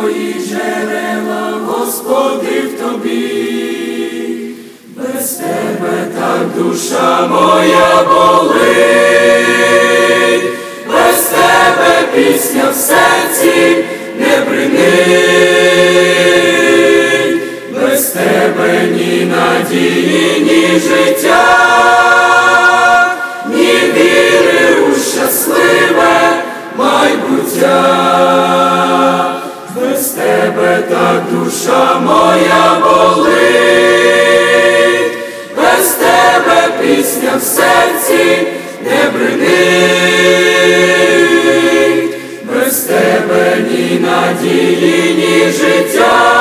мої джерела, Господи, в Тобі. Без Тебе так душа моя болить, без Тебе пісня в серці не бринить, без Тебе ні надії, ні життя, ні віри у щасливе майбуття. Без Тебе так душа моя болить, без Тебе пісня в серці не бринить, без Тебе ні надії, ні життя,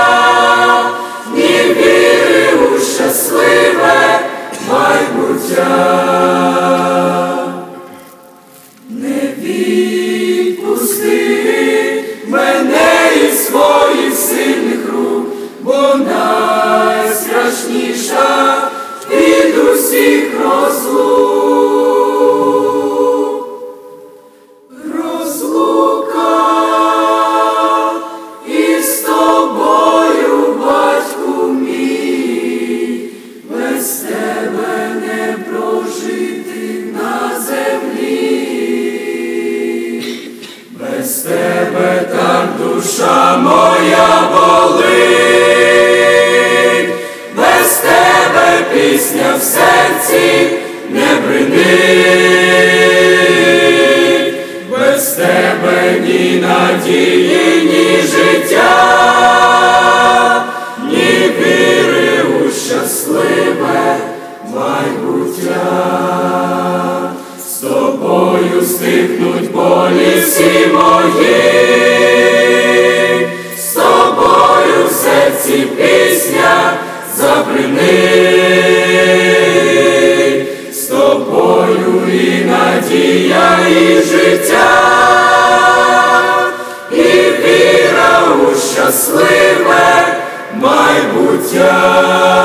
ні віри у щасливе майбуття. Не відпусти мене із своїх сильних рук, бо найстрашніша від усіх розлук. Розлука із тобою, батьку мій, без тебе не прожити на землі. Без тебе так душа моя болить, без тебе пісня в серці не бринить, без тебе ні надії, ні життя, ні віри у щасливе майбуття. З тобою стихнуть болі всі мої, з тобою в серці пісня забринить, з тобою і надія, і життя, і віра у щасливе майбуття.